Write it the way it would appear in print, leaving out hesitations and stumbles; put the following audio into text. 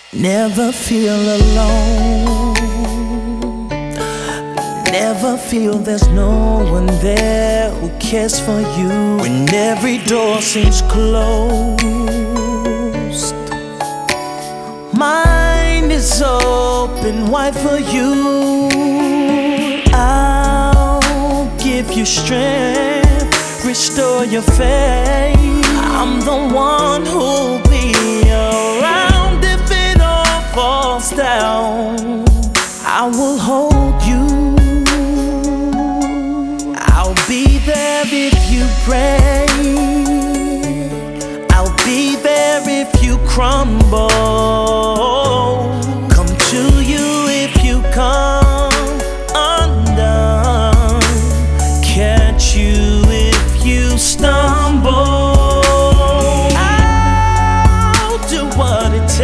Never feel alone. Never feel there's no one there who cares for you when every door seems closed. Mine is open wide for you. I'll give you strength, restore your faith. I'm the one who'll be around if it all falls down. I will hold you. I'll be there if you pray. I'll be there if you crumble.